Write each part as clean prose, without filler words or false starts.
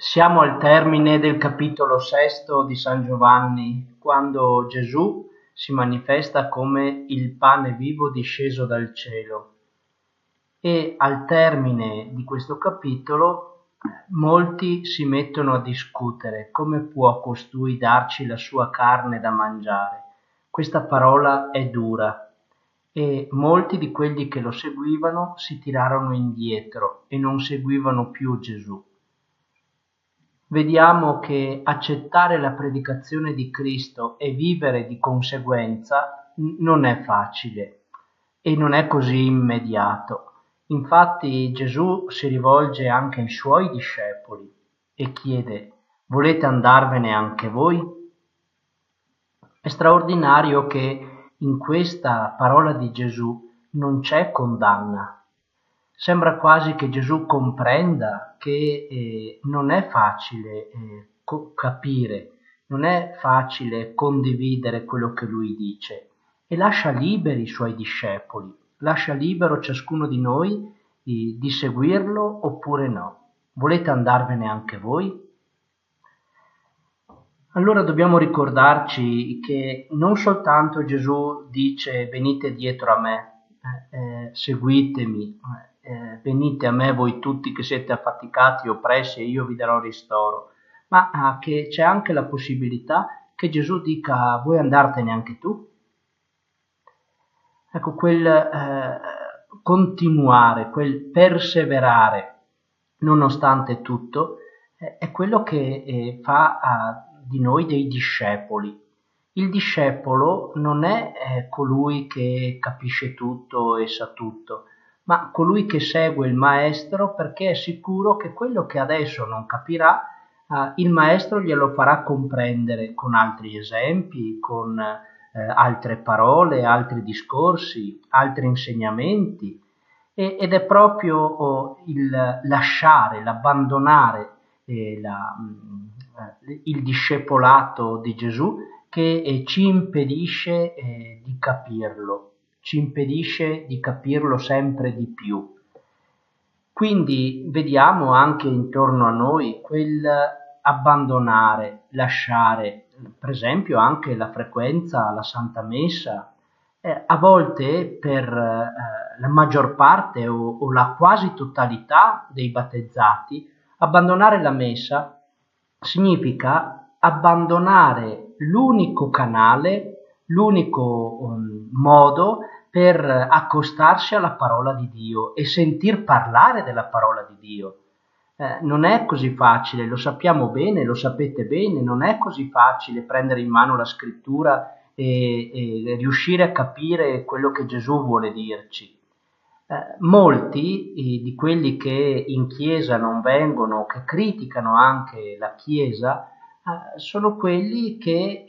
Siamo al termine del capitolo sesto di San Giovanni, quando Gesù si manifesta come il pane vivo disceso dal cielo. E al termine di questo capitolo molti si mettono a discutere come può costui darci la sua carne da mangiare. Questa parola è dura e molti di quelli che lo seguivano si tirarono indietro e non seguivano più Gesù. Vediamo che accettare la predicazione di Cristo e vivere di conseguenza non è facile e non è così immediato. Infatti Gesù si rivolge anche ai suoi discepoli e chiede: volete andarvene anche voi? È straordinario che in questa parola di Gesù non c'è condanna. Sembra quasi che Gesù comprenda che non è facile capire, non è facile condividere quello che lui dice e lascia liberi i suoi discepoli, lascia libero ciascuno di noi di seguirlo oppure no. Volete andarvene anche voi? Allora dobbiamo ricordarci che non soltanto Gesù dice venite dietro a me, seguitemi, venite a me voi tutti che siete affaticati e oppressi e io vi darò ristoro, ma che c'è anche la possibilità che Gesù dica vuoi andartene anche tu? Ecco, quel continuare, quel perseverare nonostante tutto è quello che fa di noi dei discepoli. Il discepolo non è colui che capisce tutto e sa tutto, ma colui che segue il maestro perché è sicuro che quello che adesso non capirà, il maestro glielo farà comprendere con altri esempi, con altre parole, altri discorsi, altri insegnamenti ed è proprio il lasciare, l'abbandonare il discepolato di Gesù che ci impedisce di capirlo, ci impedisce di capirlo sempre di più. Quindi vediamo anche intorno a noi quel abbandonare, lasciare, per esempio anche la frequenza alla Santa Messa, a volte per la maggior parte o la quasi totalità dei battezzati, abbandonare la Messa significa abbandonare l'unico canale, l'unico modo per accostarsi alla parola di Dio e sentir parlare della parola di Dio. Non è così facile, lo sappiamo bene, lo sapete bene, non è così facile prendere in mano la scrittura e riuscire a capire quello che Gesù vuole dirci. Molti di quelli che in Chiesa non vengono, che criticano anche la Chiesa, sono quelli che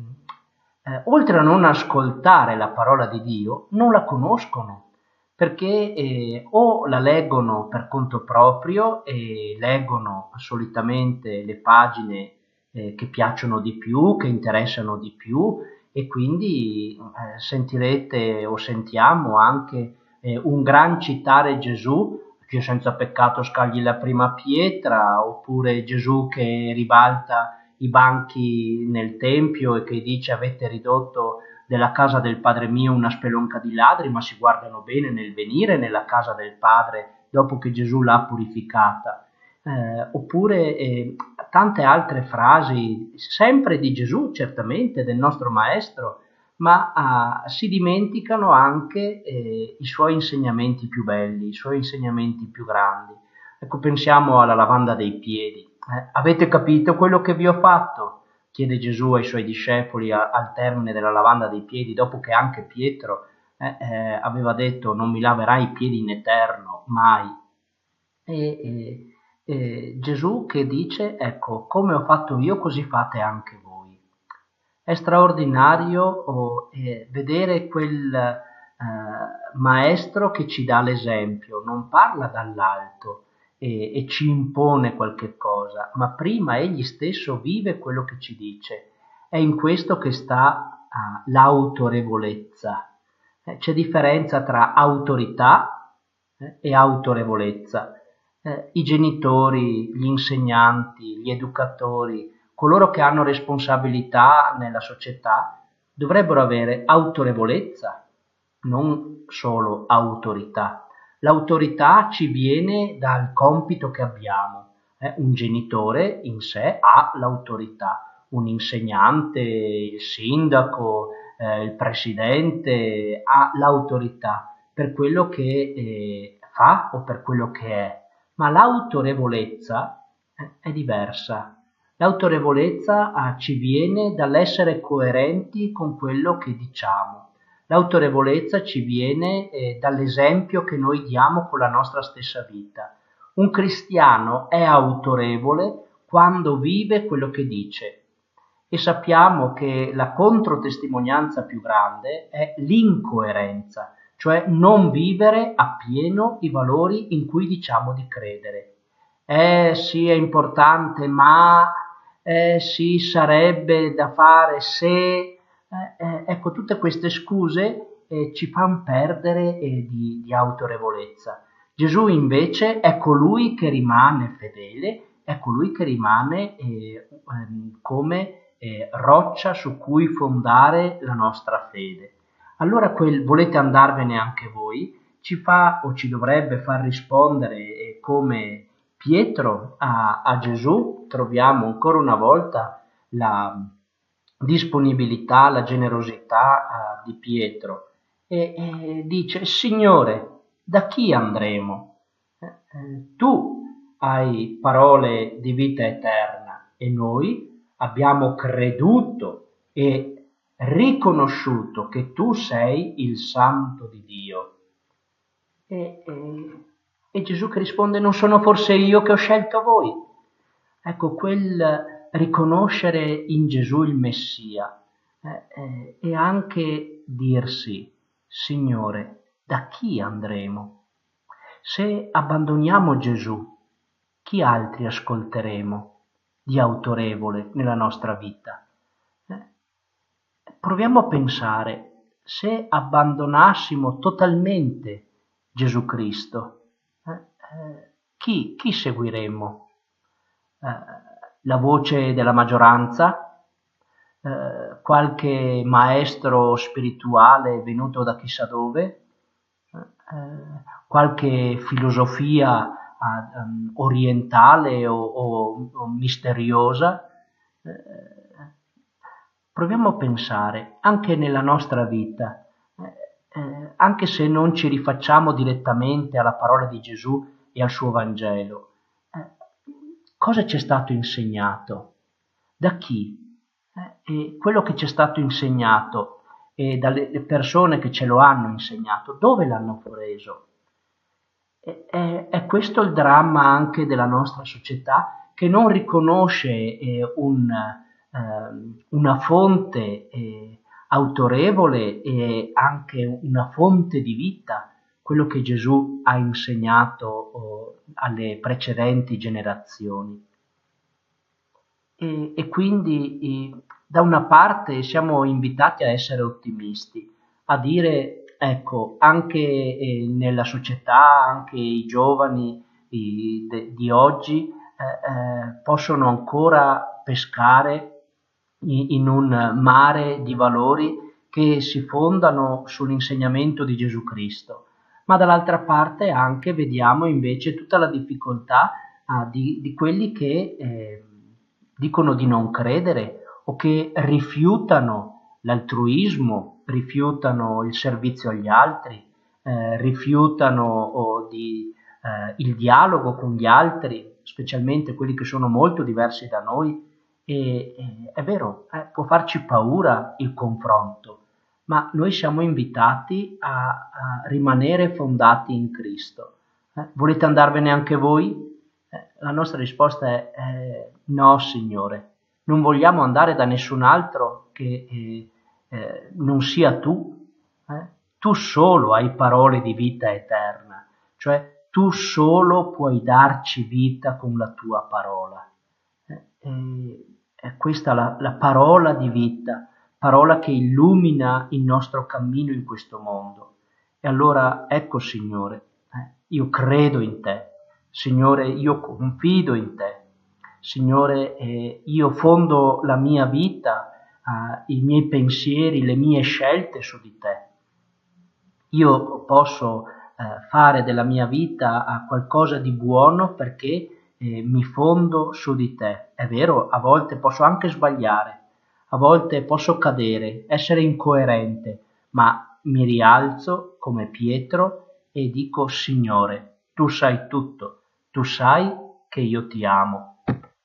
oltre a non ascoltare la parola di Dio, non la conoscono, perché o la leggono per conto proprio e leggono solitamente le pagine che piacciono di più, che interessano di più e quindi sentirete o sentiamo anche un gran citare Gesù, che senza peccato scagli la prima pietra, oppure Gesù che ribalta i banchi nel tempio e che dice avete ridotto della casa del padre mio una spelonca di ladri, ma si guardano bene nel venire nella casa del padre dopo che Gesù l'ha purificata. Oppure tante altre frasi, sempre di Gesù, certamente, del nostro Maestro, ma si dimenticano anche i suoi insegnamenti più belli, i suoi insegnamenti più grandi. Ecco, pensiamo alla lavanda dei piedi. Avete capito quello che vi ho fatto? Chiede Gesù ai suoi discepoli al termine della lavanda dei piedi, dopo che anche Pietro aveva detto non mi laverai i piedi in eterno, mai. Gesù che dice, ecco, come ho fatto io, così fate anche voi. È straordinario vedere quel maestro che ci dà l'esempio, non parla dall'alto e ci impone qualche cosa, ma prima egli stesso vive quello che ci dice. È in questo che sta l'autorevolezza. C'è differenza tra autorità e autorevolezza. I genitori, gli insegnanti, gli educatori, coloro che hanno responsabilità nella società dovrebbero avere autorevolezza, non solo autorità. L'autorità ci viene dal compito che abbiamo. Un genitore in sé ha l'autorità, un insegnante, il sindaco, il presidente ha l'autorità per quello che fa o per quello che è, ma l'autorevolezza è diversa. L'autorevolezza ci viene dall'essere coerenti con quello che diciamo. L'autorevolezza ci viene dall'esempio che noi diamo con la nostra stessa vita. Un cristiano è autorevole quando vive quello che dice e sappiamo che la controtestimonianza più grande è l'incoerenza, cioè non vivere appieno i valori in cui diciamo di credere. Sì, è importante, ma sì, sarebbe da fare se... ecco, tutte queste scuse ci fanno perdere di autorevolezza. Gesù invece è colui che rimane fedele, è colui che rimane come roccia su cui fondare la nostra fede. Allora volete andarvene anche voi, ci fa o ci dovrebbe far rispondere come Pietro a Gesù. Troviamo ancora una volta la disponibilità, la generosità di Pietro e dice: Signore, da chi andremo? Tu hai parole di vita eterna e noi abbiamo creduto e riconosciuto che tu sei il Santo di Dio. E Gesù che risponde: non sono forse io che ho scelto voi? Ecco, quel riconoscere in Gesù il Messia e anche dirsi: Signore, da chi andremo? Se abbandoniamo Gesù, chi altri ascolteremo di autorevole nella nostra vita? Proviamo a pensare, se abbandonassimo totalmente Gesù Cristo, chi seguiremmo? La voce della maggioranza? Qualche maestro spirituale venuto da chissà dove? Qualche filosofia orientale o misteriosa? Proviamo a pensare anche nella nostra vita, anche se non ci rifacciamo direttamente alla parola di Gesù e al suo Vangelo, cosa ci è stato insegnato? Da chi? E quello che ci è stato insegnato e dalle persone che ce lo hanno insegnato, dove l'hanno preso? È questo il dramma anche della nostra società, che non riconosce una fonte autorevole e anche una fonte di vita, quello che Gesù ha insegnato alle precedenti generazioni. E quindi da una parte siamo invitati a essere ottimisti, a dire ecco, anche nella società, anche i giovani di oggi possono ancora pescare in un mare di valori che si fondano sull'insegnamento di Gesù Cristo, ma dall'altra parte anche vediamo invece tutta la difficoltà di quelli che dicono di non credere o che rifiutano l'altruismo, rifiutano il servizio agli altri, rifiutano il dialogo con gli altri, specialmente quelli che sono molto diversi da noi. È vero, può farci paura il confronto, ma noi siamo invitati a rimanere fondati in Cristo. Volete andarvene anche voi? La nostra risposta è no, Signore, non vogliamo andare da nessun altro che non sia tu. Tu solo hai parole di vita eterna, cioè tu solo puoi darci vita con la tua parola. È questa la parola di vita, parola che illumina il nostro cammino in questo mondo. E allora ecco, Signore, io credo in te, Signore, io confido in te. Signore, io fondo la mia vita, i miei pensieri, le mie scelte su di te. Io posso fare della mia vita qualcosa di buono perché mi fondo su di te. È vero, a volte posso anche sbagliare, a volte posso cadere, essere incoerente, ma mi rialzo come Pietro e dico: Signore, tu sai tutto, tu sai che io ti amo.